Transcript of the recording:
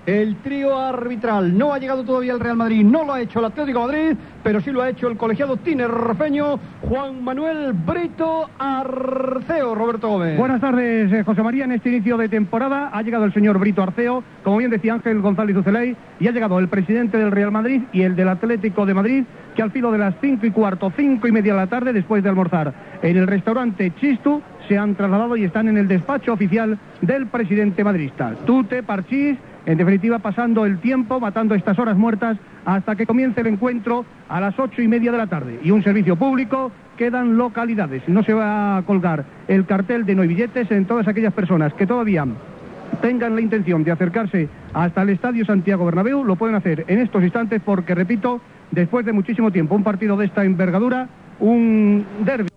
el trío arbitral. No ha llegado todavía el Real Madrid, no lo ha hecho el Atlético de Madrid, pero sí lo ha hecho el colegiado tinerfeño Juan Manuel Brito Arceo. Roberto Gómez. Buenas tardes, José María. En este inicio de temporada ha llegado el señor Brito Arceo, como bien decía Ángel González Uceley, y ha llegado el presidente del Real Madrid y el del Atlético de Madrid, que al filo de las 5:15, 5:30 de la tarde, después de almorzar en el restaurante Chistu, se han trasladado y están en el despacho oficial del presidente madridista. Tute, parchís, en definitiva pasando el tiempo, matando estas horas muertas hasta que comience el encuentro a las 8:30 de la tarde. Y un servicio público, quedan localidades. No se va a colgar el cartel de no hay billetes en todas aquellas personas que todavía tengan la intención de acercarse hasta el Estadio Santiago Bernabéu. Lo pueden hacer en estos instantes porque, repito, después de muchísimo tiempo, un partido de esta envergadura, un derbi